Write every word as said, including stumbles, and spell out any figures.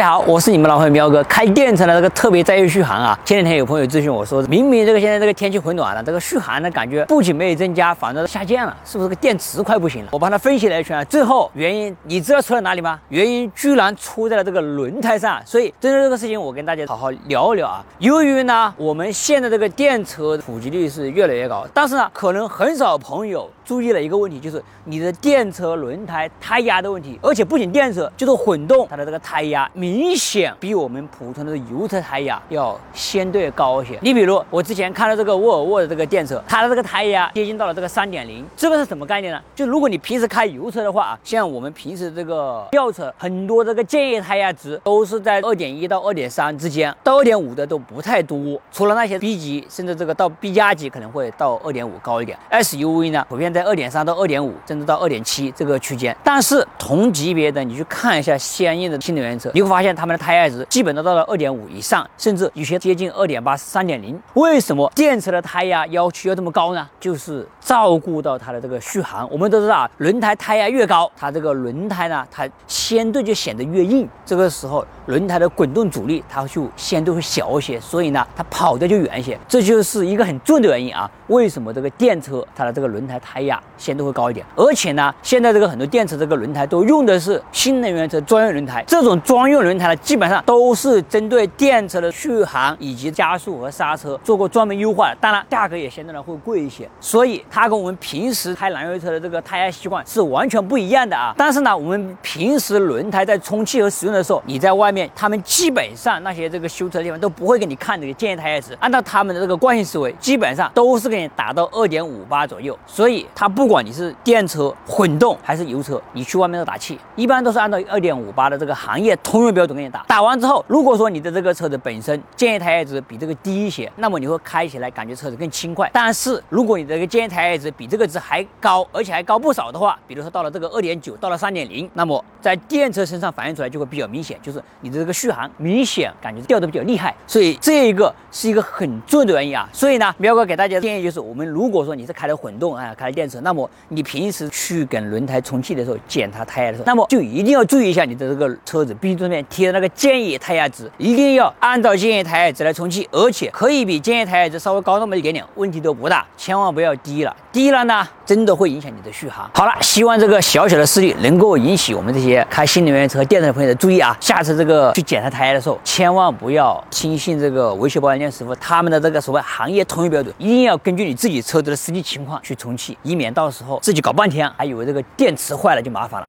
大家好，我是你们老朋友喵哥。开电车的这个特别在意续航啊。前两天有朋友咨询我说，明明这个现在这个天气很暖了，这个续航的感觉不仅没有增加，反而下降了，是不是这个电池快不行了？我帮他分析了一圈，最后原因你知道出在哪里吗？原因居然出在了这个轮胎上。所以针对这个事情，我跟大家好好聊一聊啊。由于呢，我们现在这个电车普及率是越来越高，但是呢，可能很少朋友注意了一个问题，就是你的电车轮胎胎压的问题，而且不仅电车，就是混动，它的这个胎压明显比我们普通的油车胎压要相对高一些。你比如我之前看到这个沃尔沃的这个电车，它的这个胎压接近到了这个 三点零， 这个是什么概念呢？就如果你平时开油车的话啊，像我们平时这个轿车，很多这个建议胎压值都是在 二点一 到 二点三 之间，到 二点五 的都不太多，除了那些 B 级，甚至这个到 B 加级可能会到 二点五 高一点。 S U V 呢普遍在 二点三 到 二点五， 甚至到 二点七 这个区间。但是同级别的你去看一下相应的新能源车，你会发现他们的胎压值基本都到了 二点五 以上，甚至有些接近 二点八、三点零。为什么电车的胎压要求要这么高呢？就是照顾到它的这个续航。我们都知道啊，轮胎胎压越高，它这个轮胎呢，它相对就显得越硬，这个时候轮胎的滚动阻力它就相对会小一些，所以呢，它跑得就远一些。这就是一个很重要的原因啊。为什么这个电车它的这个轮胎胎压相对会高一点？而且呢，现在这个很多电车这个轮胎都用的是新能源车专用轮胎，这种专用轮胎呢，基本上都是针对电车的续航以及加速和刹车做过专门优化的，当然价格也相对的会贵一些，所以它跟我们平时开燃油车的这个胎压习惯是完全不一样的啊。但是呢，我们平时轮胎在充气和使用的时候，你在外面，他们基本上那些这个修车的地方都不会给你看这个建议胎压值，按照他们的这个惯性思维，基本上都是给你打到 二点五八 左右。所以它不管你是电车、混动还是油车，你去外面都打气，一般都是按照 二点五八 的这个行业通用标准给你打。打完之后，如果说你的这个车子本身建议胎压值比这个低一些，那么你会开起来感觉车子更轻快。但是如果你的这个建议胎压值比这个值还高，而且还高不少的话，比如说到了这个 二点九 到了 三点零， 那么在电车身上反映出来就会比较明显，就是你的这个续航明显感觉掉的比较厉害。所以这一个是一个很重要的原因啊。所以呢，苗哥给大家的建议就是，我们如果说你是开的混动啊，开的电车，那么你平时去跟轮胎充气的时候，检查胎压的时候，那么就一定要注意一下你的这个车子避震面贴的那个建议胎压值，一定要按照建议胎压值来充气，而且可以比建议胎压值稍微高那么一点点，问题都不大，千万不要低了，低了呢真的会影响你的续航。好了，希望这个小小的事例能够引起我们这些开新能源车、电车的朋友的注意啊！下次这个去检查胎压的时候，千万不要轻信这个维修保养店师傅他们的这个所谓行业通用标准，一定要根据你自己车子的实际情况去充气，以免到时候自己搞半天，还以为这个电池坏了就麻烦了。